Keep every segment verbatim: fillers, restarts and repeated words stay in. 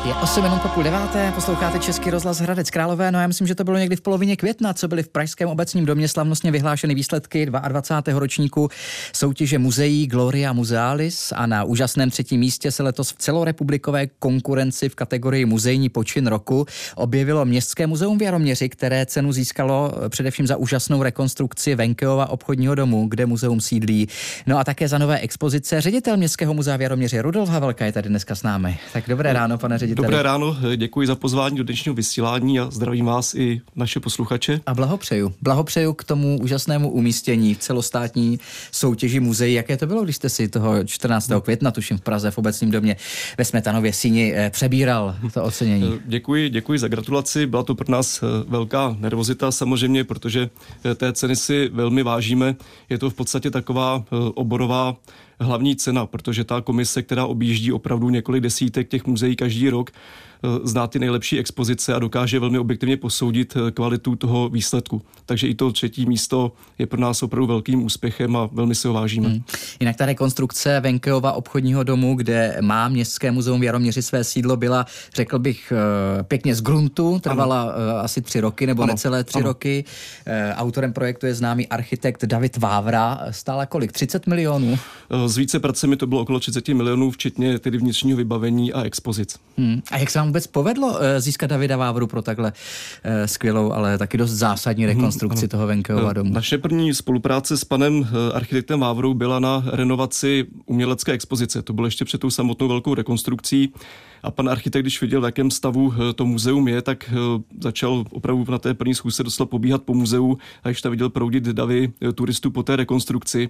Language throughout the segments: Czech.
Je osm minut po půl deváté, posloucháte Český rozhlas Hradec Králové, no já myslím, že to bylo někdy v polovině května, co byly v Pražském obecním domě slavnostně vyhlášeny výsledky dvacátého druhého ročníku soutěže muzeí Gloria Musealis a na úžasném třetím místě se letos v celorepublikové konkurenci v kategorii muzejní počin roku objevilo Městské muzeum v Jaroměři, které cenu získalo především za úžasnou rekonstrukci Wenkeova obchodního domu, kde muzeum sídlí. No a také za nové expozice. Ředitel Městského muzea v Jaroměři Rudolf Havelka je tady dneska s námi. Tak dobré ráno, pane řediteli. Dobré ráno, děkuji za pozvání do dnešního vysílání a zdravím vás i naše posluchače. A blahopřeju. Blahopřeju k tomu úžasnému umístění v celostátní soutěži muzeí. Jaké to bylo, když jste si toho čtrnáctého května, tuším v Praze, v obecním domě ve Smetanově síni přebíral to ocenění? Děkuji, děkuji za gratulaci. Byla to pro nás velká nervozita samozřejmě, protože té ceny si velmi vážíme. Je to v podstatě taková oborová hlavní cena, protože ta komise, která objíždí opravdu několik desítek těch muzeí každý rok, zná ty nejlepší expozice a dokáže velmi objektivně posoudit kvalitu toho výsledku. Takže i to třetí místo je pro nás opravdu velkým úspěchem a velmi si ho vážíme. Hmm. Jinak ta rekonstrukce Wenkeova obchodního domu, kde má Městské muzeum v Jaroměři své sídlo, byla, řekl bych, pěkně z gruntu, trvala ano. asi tři roky nebo ano. necelé tři ano. roky. Autorem projektu je známý architekt David Vávra. Stála kolik? třicet milionů? S více pracemi to bylo okolo třicet milionů, včetně tedy vnitřního vybavení a expozic. Hmm. A jak se vám vůbec povedlo získat Davida Vávru pro takhle skvělou, ale taky dost zásadní rekonstrukci hmm, toho Wenkeova domu? Naše první spolupráce s panem architektem Vávrou byla na renovaci umělecké expozice. To bylo ještě před tou samotnou velkou rekonstrukcí. A pan architekt, když viděl, v jakém stavu to muzeum je, tak začal opravdu na té první schůzce doslova pobíhat po muzeu a když tam viděl proudit davy turistů po té rekonstrukci.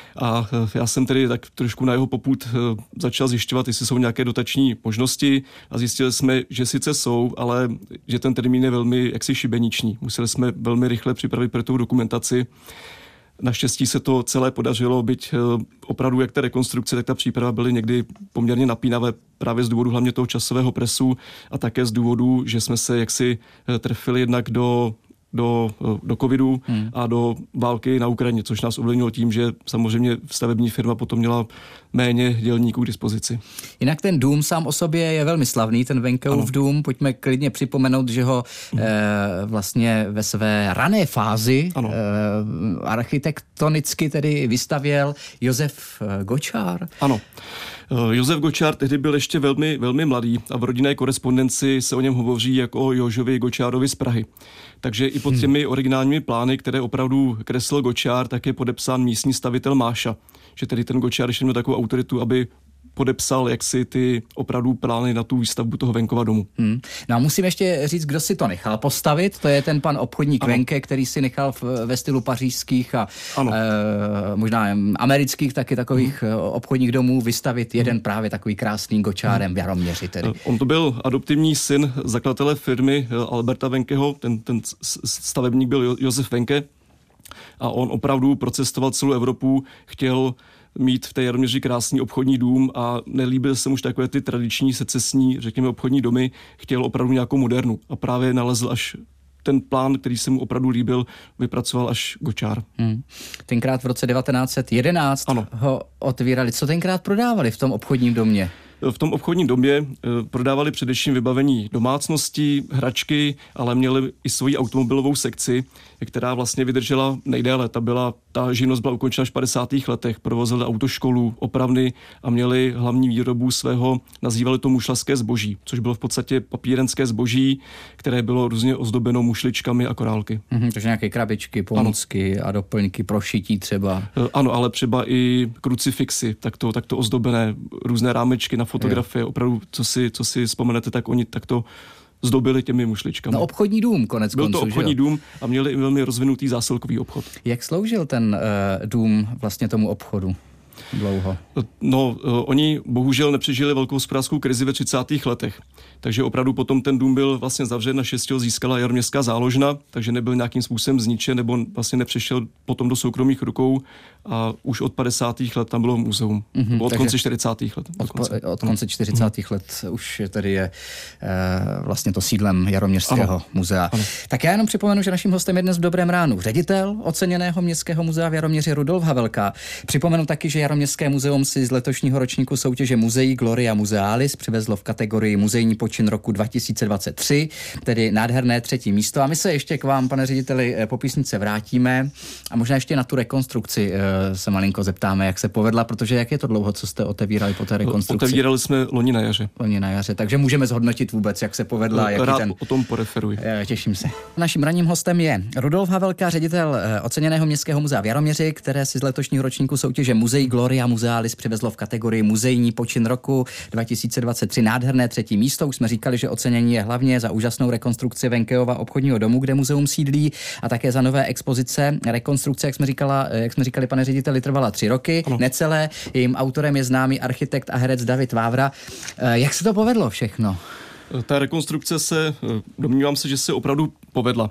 A já jsem tedy tak trošku na jeho popud začal zjišťovat, jestli jsou nějaké dotační možnosti a zjistili jsme, že sice jsou, ale že ten termín je velmi jaksi šibeniční. Museli jsme velmi rychle připravit pro tu dokumentaci. Naštěstí se to celé podařilo, byť opravdu jak ta rekonstrukce, tak ta příprava byly někdy poměrně napínavé právě z důvodu hlavně toho časového presu a také z důvodu, že jsme se jaksi trefili jednak do do, do covidu hmm. a do války na Ukrajině, což nás ovlivnilo tím, že samozřejmě stavební firma potom měla méně dělníků k dispozici. Jinak ten dům sám o sobě je velmi slavný, ten Wenkeův dům. Pojďme klidně připomenout, že ho hmm. eh, vlastně ve své rané fázi eh, architektonicky tedy vystavěl Josef Gočár. Ano. Josef Gočár tehdy byl ještě velmi, velmi mladý a v rodinné korespondenci se o něm hovoří jako o Jožovi Gočárovi z Prahy. Takže i pod těmi originálními plány, které opravdu kreslil Gočár, tak je podepsán místní stavitel Máša. Že tedy ten Gočár ještě měl takovou autoritu, aby podepsal jaksi ty opravdu plány na tu výstavbu toho Wenkova domu. Hmm. No a musím ještě říct, kdo si to nechal postavit. To je ten pan obchodník Wenke, který si nechal v, ve stylu pařížských a e, možná amerických taky takových hmm. obchodních domů vystavit jeden hmm. právě takový krásný Gočárem hmm. v Jaroměři. Tedy. On to byl adoptivní syn zakladatele firmy Alberta Wenkeho, ten, ten stavebník byl Josef Wenke a on opravdu procestoval celou Evropu, chtěl mít v té Jaroměři krásný obchodní dům a nelíbil se mu už takové ty tradiční secesní, řekněme, obchodní domy, chtěl opravdu nějakou modernu a právě nalezl až ten plán, který se mu opravdu líbil, vypracoval až Gočár. Hmm. Tenkrát v roce devatenáct set jedenáct ano. ho otvírali. Co tenkrát prodávali v tom obchodním domě? V tom obchodním domě prodávali především vybavení domácností, hračky, ale měli i svoji automobilovou sekci, která vlastně vydržela nejdéle. Ta, byla, ta živnost byla ukončena až v padesátých letech. Provozili autoškolu, opravny a měli hlavní výrobu svého, nazývali to mušlařské zboží, což bylo v podstatě papírenské zboží, které bylo různě ozdobeno mušličkami a korálky. Mm-hmm, takže nějaké krabičky, pomůcky ano. a doplňky pro šití třeba. Ano, ale třeba i krucifixy, takto, takto ozdobené, různé rámečky na fotografie, jo. opravdu, co si, co si vzpomenete, tak oni takto zdobili těmi mušličkami. No obchodní dům konec Byl konců, to obchodní dům a měli i velmi rozvinutý zásilkový obchod. Jak sloužil ten uh, dům vlastně tomu obchodu? Dlouho. No, uh, oni bohužel nepřežili velkou hospodářskou krizi ve třicátých letech. Takže opravdu potom ten dům byl vlastně zavřen, naštěstí ho získala Jaroměřská záložna, takže nebyl nějakým způsobem zničen nebo vlastně nepřešel potom do soukromých rukou a už od padesátých let tam bylo muzeum. Mm-hmm, od konce čtyřicátých let. Od, konce. od konce čtyřicátých mm. let už tady je e, vlastně to sídlem Jaroměřského ano. muzea. Ano. Tak já jenom připomenu, že naším hostem je dnes v Dobrém ránu ředitel oceněného Městského muzea v Jaroměři Rudolf Havelka. Připomenu taky, že Jaroměřské muzeum si z letošního ročníku soutěže Muzeí Gloria Muzealis přivezlo v kategorii Muzejní počin roku dva tisíce dvacet tři, tedy nádherné třetí místo. A my se ještě k vám, pane řediteli, po písničce vrátíme a možná ještě na tu rekonstrukci se malinko zeptáme, jak se povedla, protože jak je to dlouho, co jste otevírali po té rekonstrukci? Otevírali jsme loni na jaře. Loni na jaře, takže můžeme zhodnotit vůbec, jak se povedla. Jaký Rád ten... o tom poreferuji. Těším se. Naším ranním hostem je Rudolf Havelka, ředitel oceněného Městského muzea v Jaroměři, které si z letošního ročníku soutěže Muzeí Gloria Muzealis přivezlo v kategorii Muzejní počin roku dva tisíce dvacet tři nádherné třetí místo. Už jsme říkali, že ocenění je hlavně za úžasnou rekonstrukci Venkeova obchodního domu, kde muzeum sídlí, a také za nové expozice. Rekonstrukce, jak jsme, říkala, jak jsme říkali, pane řediteli, trvala tři roky, ano. Necelé. Jejím autorem je známý architekt a herec David Vávra. Jak se to povedlo všechno? Ta rekonstrukce se, domnívám se, že se opravdu povedla.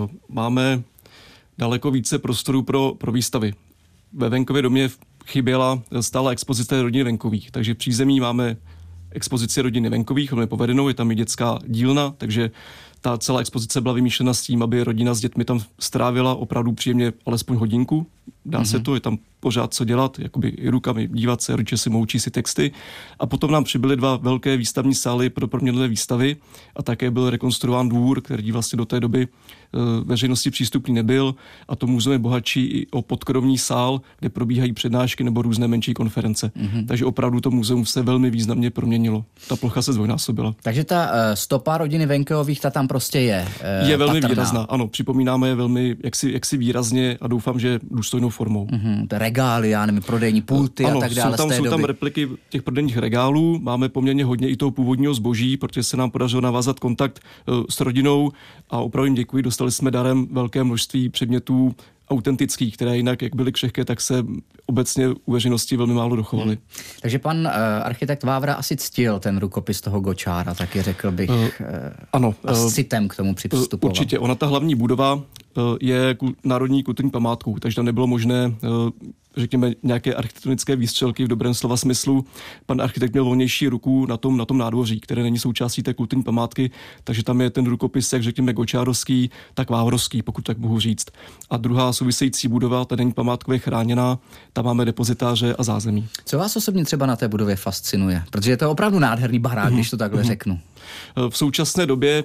Máme daleko více prostoru pro, pro výstavy. Ve Venkově domě chyběla stála expozice rodiny Venkových, takže v přízemí máme expozici rodiny Venkových, velmi povedenou, je tam i dětská dílna, takže ta celá expozice byla vymýšlena s tím, aby rodina s dětmi tam strávila opravdu příjemně alespoň hodinku. Dá mm-hmm. se to, je tam pořád co dělat, jakoby i rukami dívat se, rodiče si moučí si texty. A potom nám přibyly dva velké výstavní sály pro proměnlivé výstavy a také byl rekonstruován dvůr, který vlastně do té doby e, veřejnosti přístupný nebyl. A to muzeum je bohatší i o podkrovní sál, kde probíhají přednášky nebo různé menší konference. Mm-hmm. Takže opravdu to muzeum se velmi významně proměnilo. Ta plocha se zdvojnásobila. Takže ta e, stopa rodiny Venkových, ta tam prostě je e, Je velmi patrná. výrazná, ano. Připomínáme je velmi jaksi, jaksi výrazně a doufám, že důstojnou formou. Mm-hmm. Regály, já nevím, prodejní pulty ano, a tak dále. Jsou tam, z té jsou doby. tam repliky těch prodejních regálů, máme poměrně hodně i toho původního zboží, protože se nám podařilo navázat kontakt uh, s rodinou a opravdu jim děkuji, dostali jsme darem velké množství předmětů autentických, které jinak, jak byly křehké, tak se obecně u veřejnosti velmi málo dochovaly. Hmm. Takže pan uh, architekt Vávra asi ctil ten rukopis toho Gočára, taky řekl bych, uh, uh, ano, a s citem k tomu přistupoval. Určitě, ona ta hlavní budova uh, je kul- národní kulturní památkou, takže tam nebylo možné uh, řekněme, nějaké architektonické výstřelky v dobrém slova smyslu. Pan architekt měl volnější ruku na tom, na tom nádvoří, které není součástí té kulturní památky, takže tam je ten rukopis, jak řekněme, gočárovský, tak vávrovský, pokud tak mohu říct. A druhá související budova, ta není památkově chráněná, tam máme depozitáře a zázemí. Co vás osobně třeba na té budově fascinuje? Protože je to opravdu nádherný barák, mm. když to takhle mm. řeknu. V současné době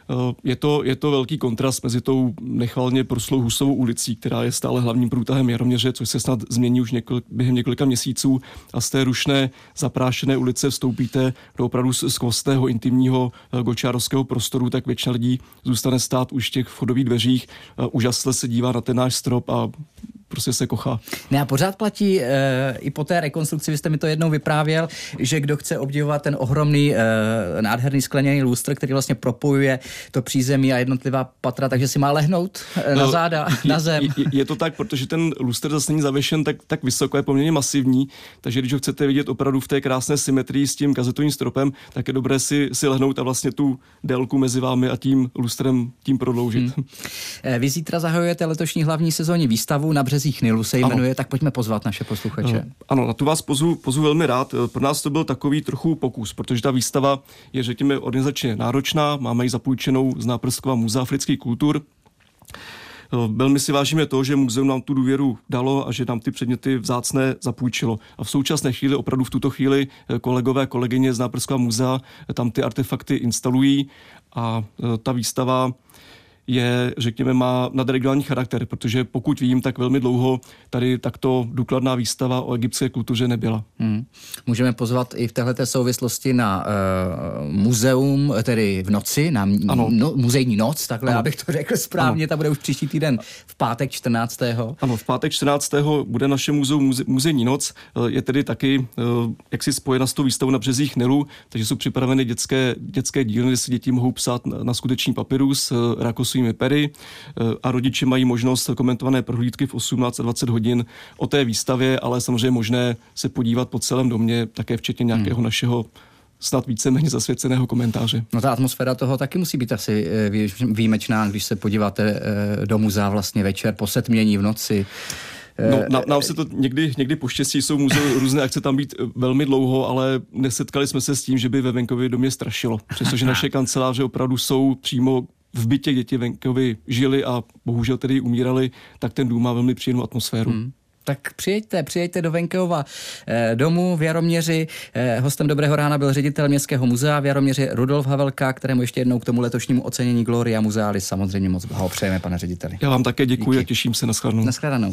je to, je to velký kontrast mezi tou nechvalně proslou Husovou ulicí, která je stále hlavním průtahem Jaroměře, což se snad změní už několik, během několika měsíců, a z té rušné, zaprášené ulice vstoupíte do opravdu skvostného, intimního gočárovského prostoru, tak většina lidí zůstane stát už v těch vchodových dveřích, úžasle se dívá na ten náš strop a prostě se kochá. Ne, a pořád platí e, i po té rekonstrukci, vy jste mi to jednou vyprávěl, že kdo chce obdivovat ten ohromný, e, nádherný skleněný lustr, který vlastně propojuje to přízemí a jednotlivá patra, takže si má lehnout e, na záda, no, na zem. Je, je to tak, protože ten lustr zase není zavěšen tak, tak vysoko, je poměrně masivní, takže když ho chcete vidět opravdu v té krásné symetrii s tím kazetovým stropem, tak je dobré si, si lehnout a vlastně tu délku mezi vámi a tím lustrem tím prodloužit. Hmm. Vy zítra zahajujete letošní hlavní sezónní výstavu na březích Nilu se jmenuje, ano. Tak pojďme pozvat naše posluchače. Ano, na tu vás pozvu, pozvu velmi rád. Pro nás to byl takový trochu pokus, protože ta výstava je, řekněme, organizačně náročná, máme ji zapůjčenou z Náprskova muzea afrických kultur. Velmi si vážíme to, že muzeum nám tu důvěru dalo a že nám ty předměty vzácné zapůjčilo. A v současné chvíli, opravdu v tuto chvíli, kolegové, kolegyně z Náprskova muzea tam ty artefakty instalují a ta výstava je, řekněme, má nadregionální charakter, protože pokud vím, tak velmi dlouho tady takto důkladná výstava o egyptské kultuře nebyla. Hmm. Můžeme pozvat i v téhleté souvislosti na uh, muzeum, tedy v noci, na no, muzejní noc, takhle, ano. Abych to řekl správně, ano. Ta bude už příští týden v pátek čtrnáctého Ano, v pátek čtrnáctého bude naše muzeum muze, muzejní noc, je tedy taky uh, jaksi spojena s tou výstavou na březích Nilu, takže jsou připraveny dětské, dětské dílny, kde si děti mohou psát na, na skutečný papyrus, uh, rakosovými pery a rodiče mají možnost komentované prohlídky v osmnáct a dvacet hodin o té výstavě, ale samozřejmě možné se podívat po celém domě, také včetně nějakého hmm. našeho snad víceméně zasvěceného komentáře. No ta atmosféra toho taky musí být asi výjimečná, když se podíváte do muzea vlastně večer po setmění v noci. No, na, nám se to někdy, někdy poštěstí, jsou muzeu různé akce tam být velmi dlouho, ale nesetkali jsme se s tím, že by ve Venkově domě strašilo. Přestože naše kanceláře opravdu jsou přímo v bytě, děti Venkovy žili a bohužel tedy umírali, tak ten dům má velmi příjemnou atmosféru. Hmm. Tak přijeďte, přijeďte do Venkeova domu v Jaroměři. Hostem Dobrého rána byl ředitel Městského muzea v Jaroměři Rudolf Havelka, kterému ještě jednou k tomu letošnímu ocenění Gloria Muzealis samozřejmě moc blahopřejeme, pane řediteli. Já vám také děkuji. Díky. A těším se na shledanou. Na shledanou.